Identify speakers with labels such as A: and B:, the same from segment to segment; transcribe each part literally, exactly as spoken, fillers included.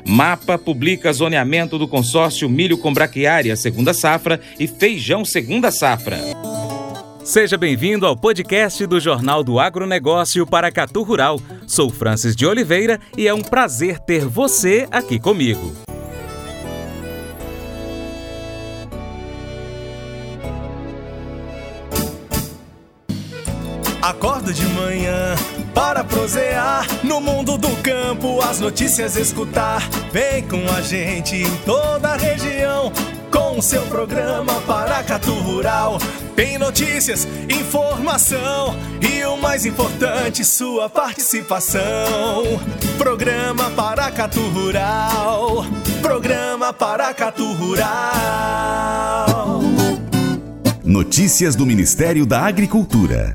A: Mapa publica zoneamento do consórcio milho com braquiária segunda safra e feijão segunda safra. Seja bem-vindo ao podcast do Jornal do Agronegócio Paracatu Rural. Sou Francis de Oliveira e é um prazer ter você aqui comigo.
B: Acordo de manhã para prosear no mundo do campo, as notícias escutar. Vem com a gente em toda a região com o seu programa Paracatu Rural. Tem notícias, informação e o mais importante, sua participação. Programa Paracatu Rural. Programa Paracatu Rural.
C: Notícias do Ministério da Agricultura.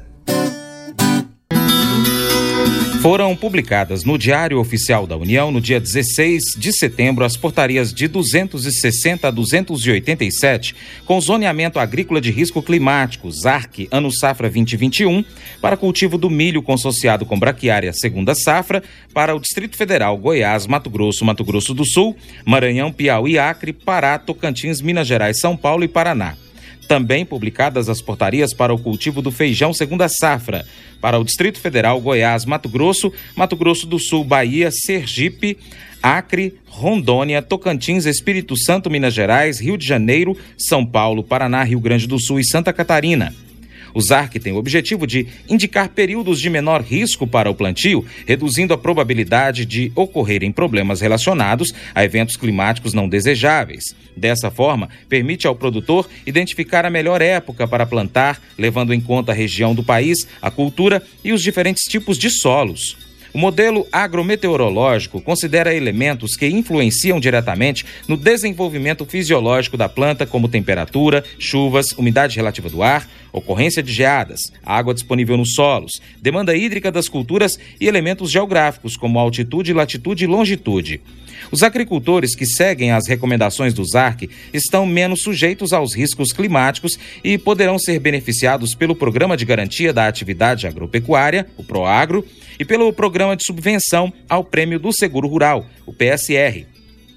A: Foram publicadas no Diário Oficial da União, no dia dezesseis de setembro, as portarias de duzentos e sessenta a duzentos e oitenta e sete, com zoneamento agrícola de risco climático, Z A R C, ano safra vinte e vinte e um, para cultivo do milho consociado com braquiária segunda safra, para o Distrito Federal, Goiás, Mato Grosso, Mato Grosso do Sul, Maranhão, Piauí, Acre, Pará, Tocantins, Minas Gerais, São Paulo e Paraná. Também publicadas as portarias para o cultivo do feijão segunda safra, para o Distrito Federal, Goiás, Mato Grosso, Mato Grosso do Sul, Bahia, Sergipe, Acre, Rondônia, Tocantins, Espírito Santo, Minas Gerais, Rio de Janeiro, São Paulo, Paraná, Rio Grande do Sul e Santa Catarina. O Z A R C tem o objetivo de indicar períodos de menor risco para o plantio, reduzindo a probabilidade de ocorrerem problemas relacionados a eventos climáticos não desejáveis. Dessa forma, permite ao produtor identificar a melhor época para plantar, levando em conta a região do país, a cultura e os diferentes tipos de solos. O modelo agrometeorológico considera elementos que influenciam diretamente no desenvolvimento fisiológico da planta, como temperatura, chuvas, umidade relativa do ar, ocorrência de geadas, água disponível nos solos, demanda hídrica das culturas e elementos geográficos, como altitude, latitude e longitude. Os agricultores que seguem as recomendações do Z A R C estão menos sujeitos aos riscos climáticos e poderão ser beneficiados pelo Programa de Garantia da Atividade Agropecuária, o PROAGRO, e pelo Programa de Subvenção ao Prêmio do Seguro Rural, o P S R.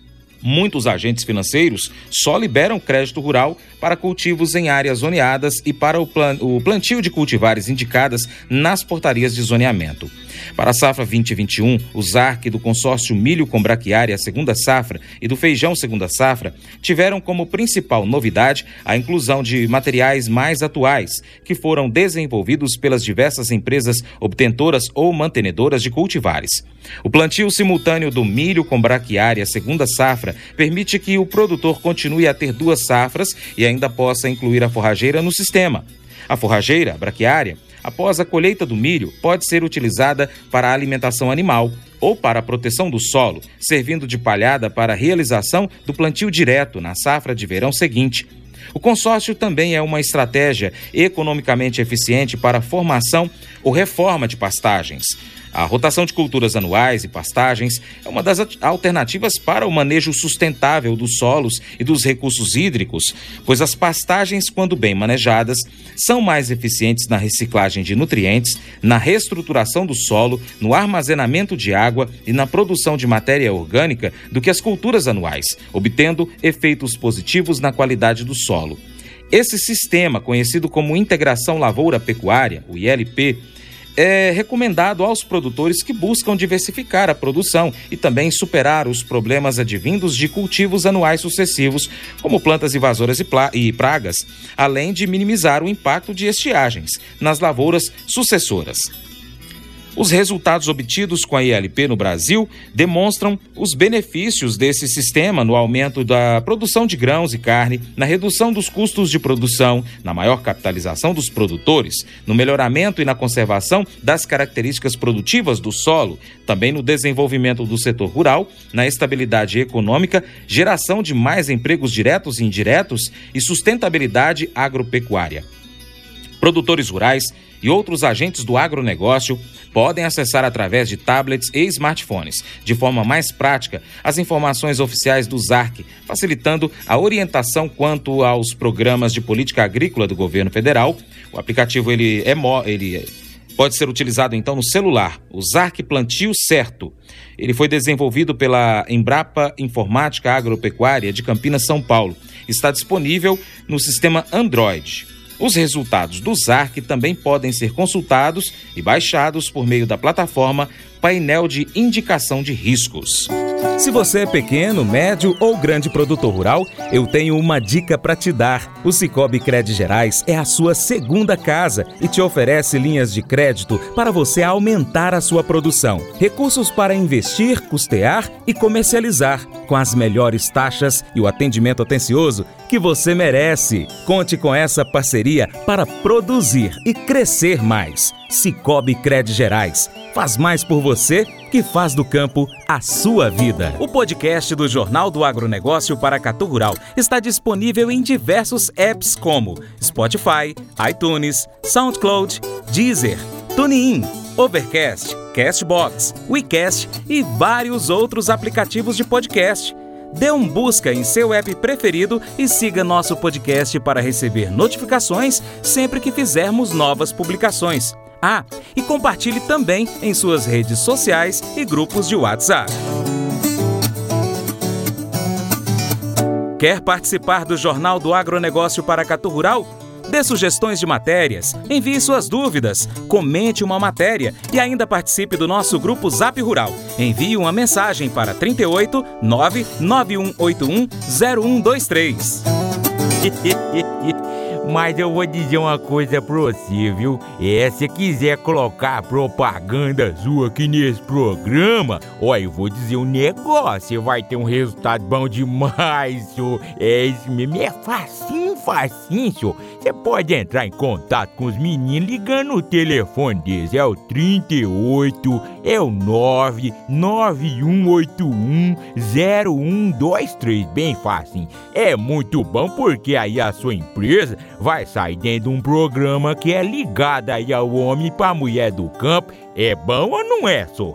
A: Muitos agentes financeiros só liberam crédito rural para cultivos em áreas zoneadas e para o, plan- o plantio de cultivares indicadas nas portarias de zoneamento. Para a safra vinte e vinte e um, o Z A R C do consórcio milho com braquiária segunda safra e do feijão segunda safra tiveram como principal novidade a inclusão de materiais mais atuais, que foram desenvolvidos pelas diversas empresas obtentoras ou mantenedoras de cultivares. O plantio simultâneo do milho com braquiária segunda safra permite que o produtor continue a ter duas safras e ainda possa incluir a forrageira no sistema. A forrageira, a braquiária, após a colheita do milho, pode ser utilizada para a alimentação animal ou para a proteção do solo, servindo de palhada para a realização do plantio direto na safra de verão seguinte. O consórcio também é uma estratégia economicamente eficiente para a formação ou reforma de pastagens. A rotação de culturas anuais e pastagens é uma das alternativas para o manejo sustentável dos solos e dos recursos hídricos, pois as pastagens, quando bem manejadas, são mais eficientes na reciclagem de nutrientes, na reestruturação do solo, no armazenamento de água e na produção de matéria orgânica do que as culturas anuais, obtendo efeitos positivos na qualidade do solo. Esse sistema, conhecido como Integração Lavoura-Pecuária, o I L P, é recomendado aos produtores que buscam diversificar a produção e também superar os problemas advindos de cultivos anuais sucessivos, como plantas invasoras e pragas, além de minimizar o impacto de estiagens nas lavouras sucessoras. Os resultados obtidos com a I L P no Brasil demonstram os benefícios desse sistema no aumento da produção de grãos e carne, na redução dos custos de produção, na maior capitalização dos produtores, no melhoramento e na conservação das características produtivas do solo, também no desenvolvimento do setor rural, na estabilidade econômica, geração de mais empregos diretos e indiretos e sustentabilidade agropecuária. Produtores rurais e outros agentes do agronegócio podem acessar através de tablets e smartphones, de forma mais prática, as informações oficiais do Z A R C, facilitando a orientação quanto aos programas de política agrícola do governo federal. O aplicativo ele é, ele Pode ser utilizado então no celular, o Zarc Plantio Certo. Ele foi desenvolvido pela Embrapa Informática Agropecuária de Campinas, São Paulo. Está disponível no sistema Android. Os resultados do Zarc também podem ser consultados e baixados por meio da plataforma Painel de Indicação de Riscos.
D: Se você é pequeno, médio ou grande produtor rural, eu tenho uma dica para te dar. O Sicoob Crédito Gerais é a sua segunda casa e te oferece linhas de crédito para você aumentar a sua produção. Recursos para investir, custear e comercializar, com as melhores taxas e o atendimento atencioso que você merece. Conte com essa parceria para produzir e crescer mais. Sicoob Crédito Gerais. Faz mais por você que faz do campo a sua vida. O podcast do Jornal do Agronegócio Paracatu Rural está disponível em diversos apps como Spotify, iTunes, SoundCloud, Deezer, TuneIn, Overcast, Castbox, WeCast e vários outros aplicativos de podcast. Dê um busca em seu app preferido e siga nosso podcast para receber notificações sempre que fizermos novas publicações. Ah, e compartilhe também em suas redes sociais e grupos de WhatsApp. Quer participar do Jornal do Agronegócio Paracatu Rural? Dê sugestões de matérias, envie suas dúvidas, comente uma matéria e ainda participe do nosso grupo Zap Rural. Envie uma mensagem para trinta e oito, nove nove um oito um, zero um dois três.
E: Mas eu vou dizer uma coisa pra você, viu? É, se quiser colocar propaganda sua aqui nesse programa, ó, eu vou dizer um negócio, você vai ter um resultado bom demais, senhor. É isso mesmo, é facinho, facinho, senhor. Você pode entrar em contato com os meninos ligando o telefone deles, é o trinta e oito, é o nove nove um oito um, zero um dois três, bem facinho. É muito bom porque aí a sua empresa vai sair dentro de um programa que é ligado aí ao homem para a mulher do campo. É bom ou não é, só?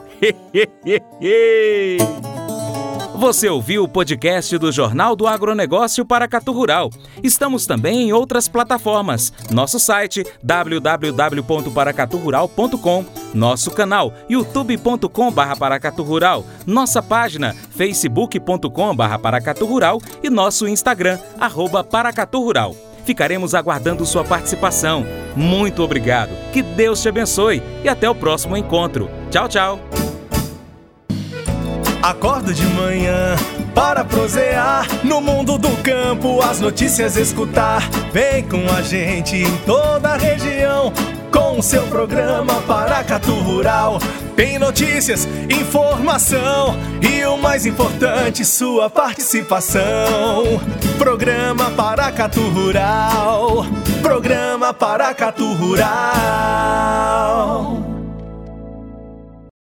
D: Você ouviu o podcast do Jornal do Agronegócio Paracatu Rural. Estamos também em outras plataformas. Nosso site w w w ponto paracatu rural ponto com, nosso canal youtube ponto com barra paracatu rural, nossa página facebook ponto com barra paracatu rural e nosso Instagram, arroba paracatu rural. Ficaremos aguardando sua participação. Muito obrigado, que Deus te abençoe e até o próximo encontro. Tchau, tchau.
B: Acordo de manhã para prosear no mundo do campo, as notícias escutar. Vem com a gente em toda a região com o seu programa Paracatu Rural. Tem notícias, informação e o mais importante, sua participação. Programa Paracatu Rural. Programa Paracatu Rural.